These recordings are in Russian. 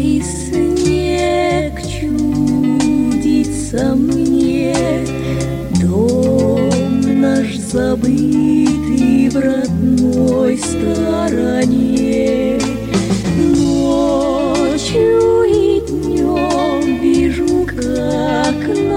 и снег чудится мне, дом наш забытый в родной стороне. Ночью и днем вижу, как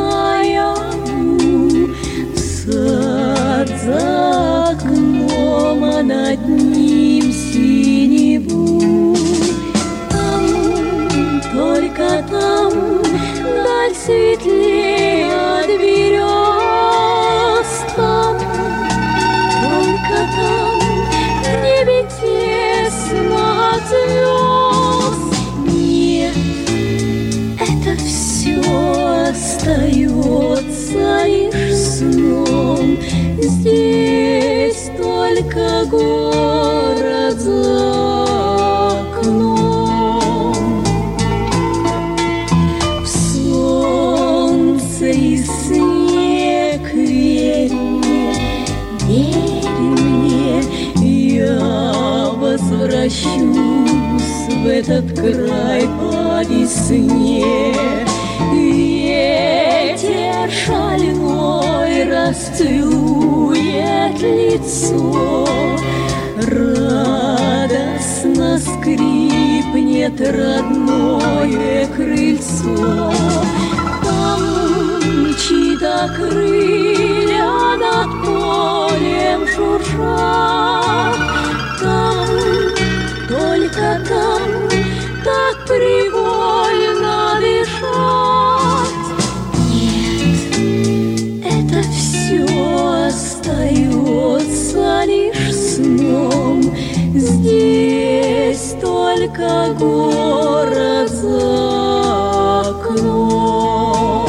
наяву сад за окном, а над ним синеву. Там, только там, даль светлее от берез. Там, только там, в небе тесно от звезд. Нет, это все остается лишь сном. Здесь только город за окном. В солнце и снег верь мне, я возвращусь в этот край по весне. Ветер шальной расцелует лицо, радостно скрипнет родное крыльцо. Там чьи-то крылья над полем шуршат. Там, только там, так привольно дышать. Нет, это все остается лишь сном. Здесь только город за окном.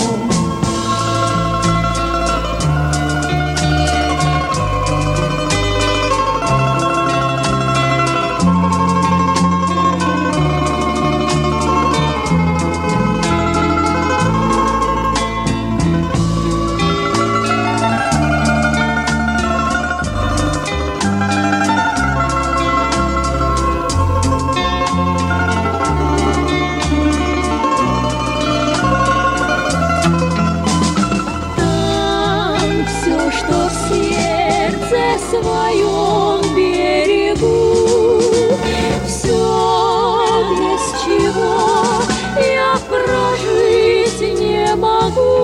Своем берегу все, без чего я прожить не могу.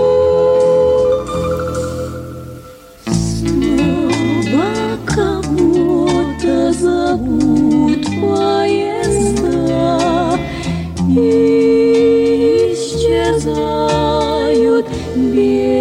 Снова кого-то зовут поезда, и исчезают без